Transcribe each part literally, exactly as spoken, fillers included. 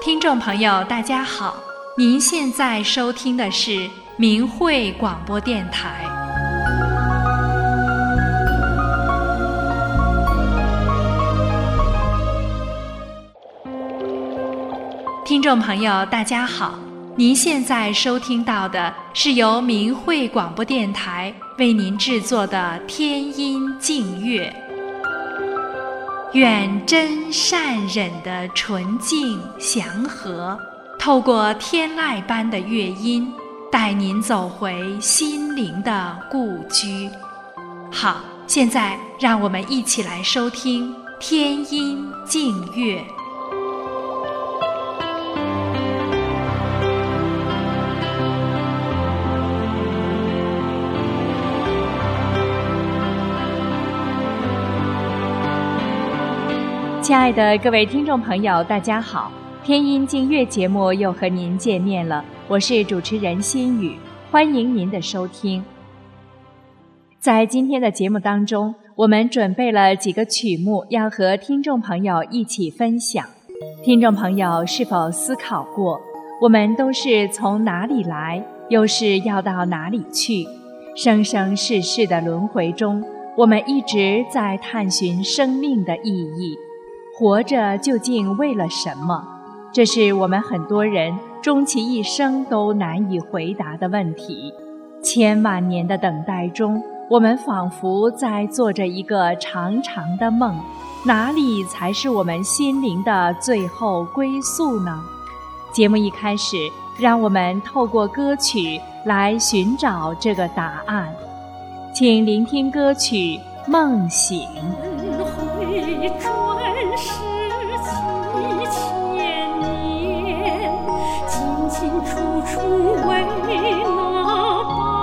听众朋友大家好，您现在收听的是明慧广播电台。听众朋友大家好，您现在收听到的是由明慧广播电台为您制作的天音净乐。愿真善忍的纯净祥和，透过天籁般的乐音，带您走回心灵的故居。好，现在让我们一起来收听天音净乐。亲爱的各位听众朋友大家好，天音净乐节目又和您见面了，我是主持人心雨，欢迎您的收听。在今天的节目当中，我们准备了几个曲目要和听众朋友一起分享。听众朋友是否思考过，我们都是从哪里来，又是要到哪里去？生生世世的轮回中，我们一直在探寻生命的意义。活着究竟为了什么？这是我们很多人终其一生都难以回答的问题。千万年的等待中，我们仿佛在做着一个长长的梦，哪里才是我们心灵的最后归宿呢？节目一开始，让我们透过歌曲来寻找这个答案。请聆听歌曲《梦醒》。 转世几千年，进进出出为那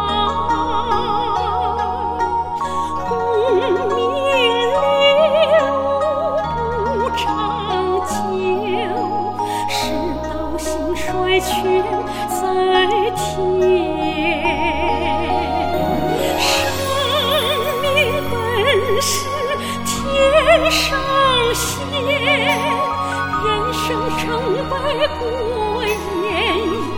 般，功名利禄不长久，世道兴衰全在天。生命本是天上仙，人生成败过眼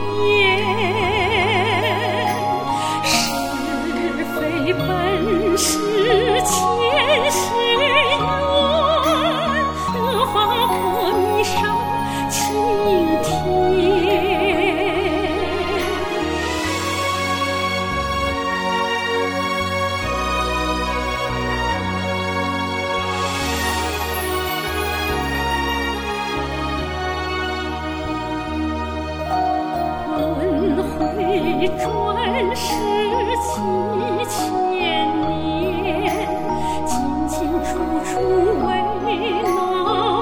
烟，是非本是前世缘，得法破迷上青天。转世几千年，进进出出为那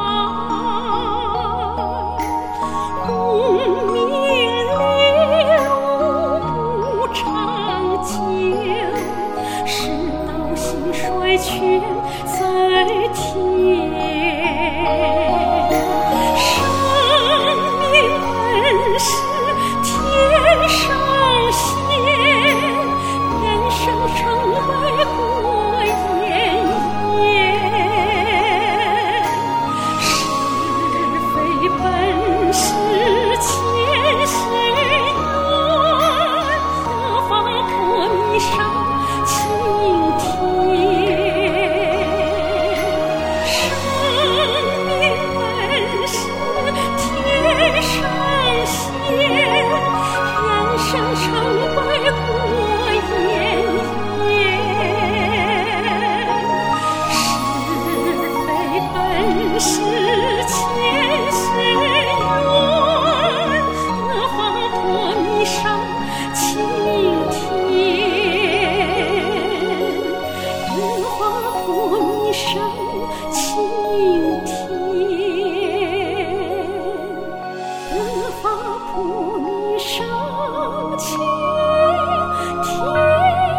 般，功名利禄不长久，世道兴衰全在天。生命本是天上仙，人生成败过眼烟，是非本是前世缘，得法破迷上青天。生命本是天上仙，生成败过眼烟，是非本是前世缘，得法破迷上青天，得法破迷上青天，得法破迷上青天。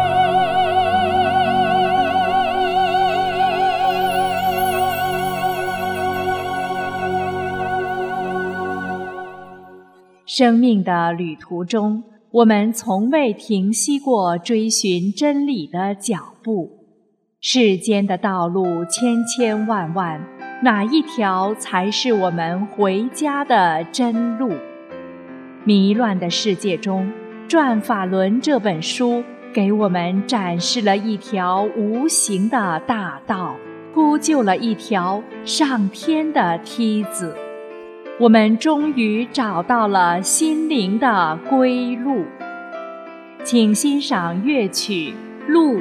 生命的旅途中，我们从未停息过追寻真理的脚步。世间的道路千千万万， 哪一条才是我们回家的真路？迷乱的世界中，《转法轮》这本书给我们展示了一条无形的大道，铺就了一条上天的梯子。我们终于找到了心灵的归路。请欣赏乐曲《路》。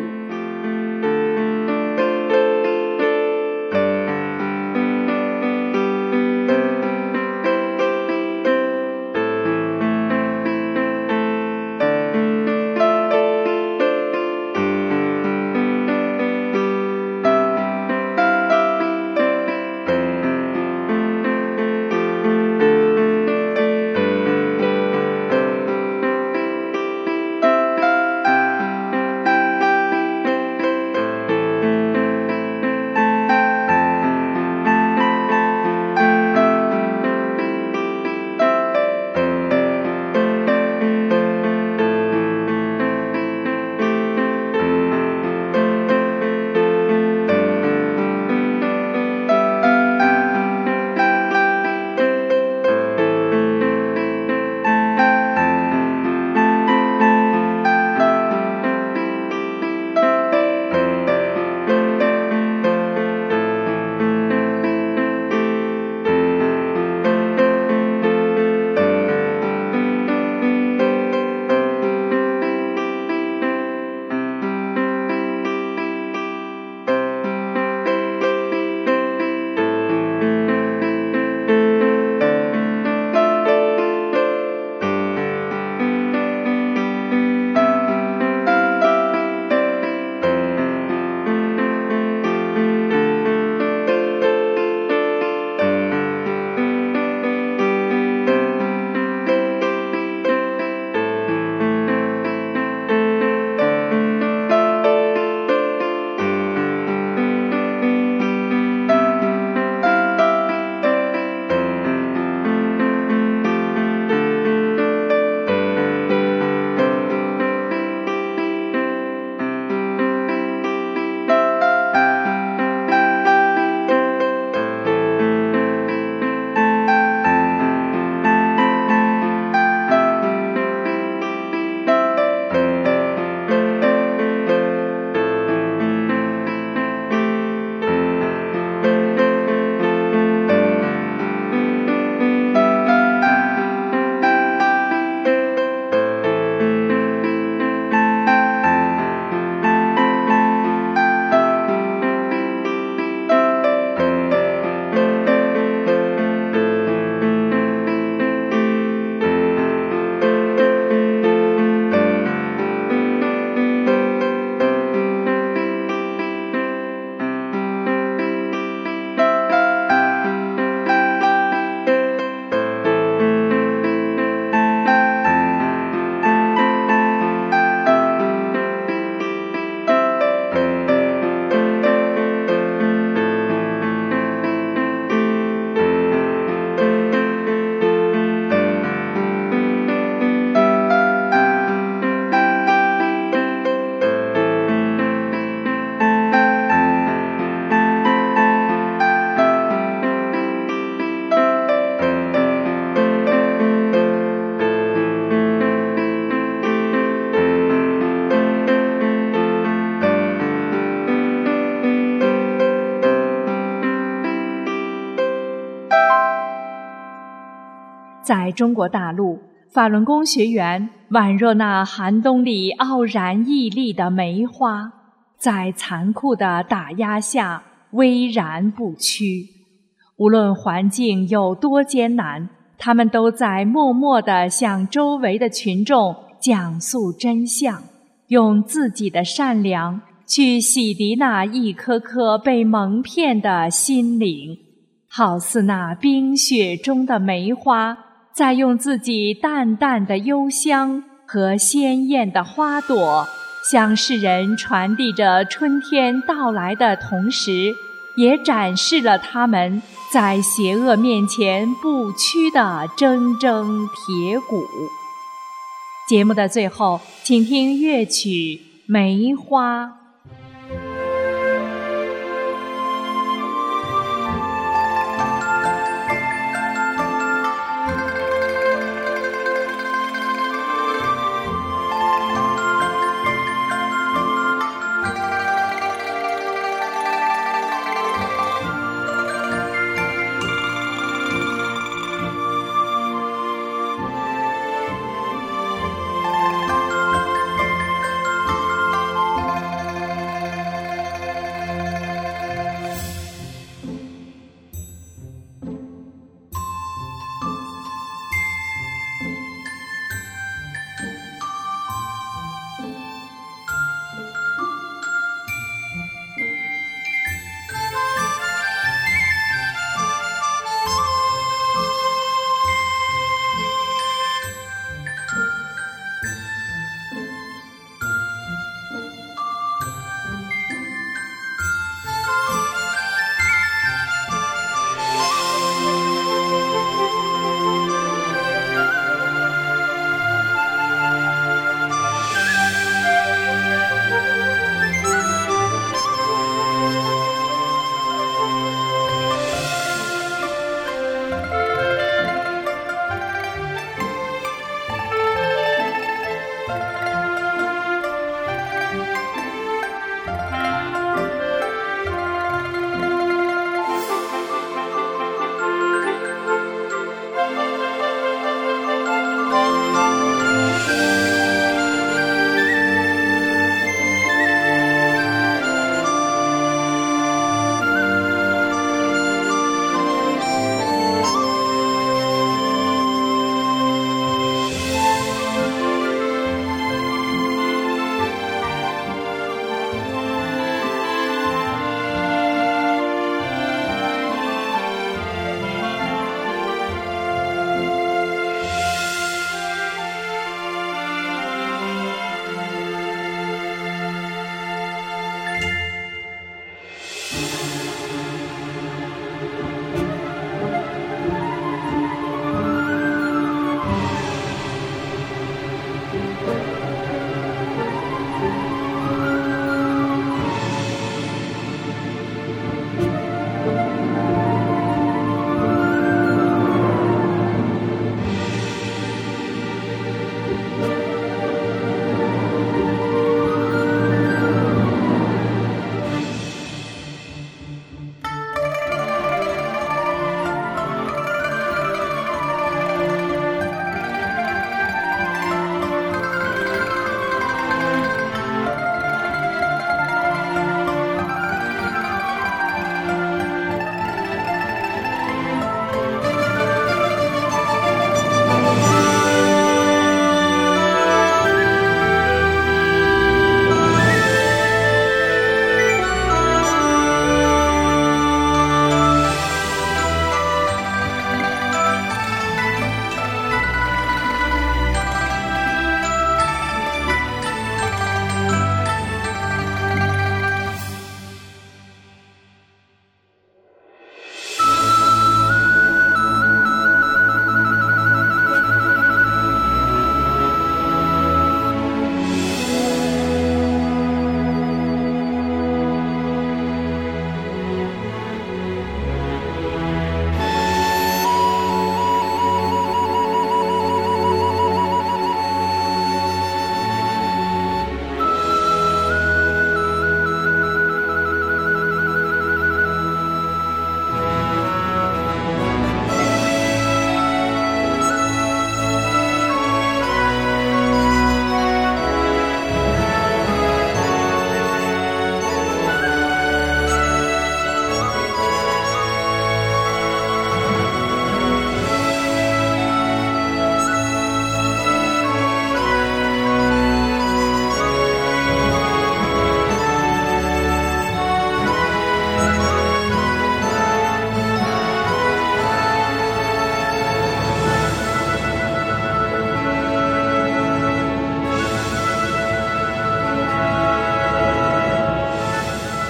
在中国大陆，法轮功学员宛若那寒冬里傲然屹立的梅花，在残酷的打压下巍然不屈。无论环境有多艰难，他们都在默默地向周围的群众讲述真相，用自己的善良去洗涤那一颗颗被蒙骗的心灵，好似那冰雪中的梅花，在用自己淡淡的幽香和鲜艳的花朵，向世人传递着春天到来的同时，也展示了他们在邪恶面前不屈的铮铮铁骨。节目的最后，请听乐曲《梅花》。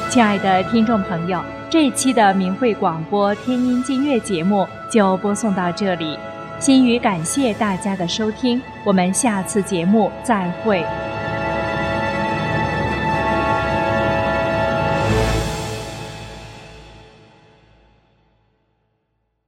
亲爱的听众朋友，这一期的明慧广播天音净月节目就播送到这里，心语感谢大家的收听，我们下次节目再会。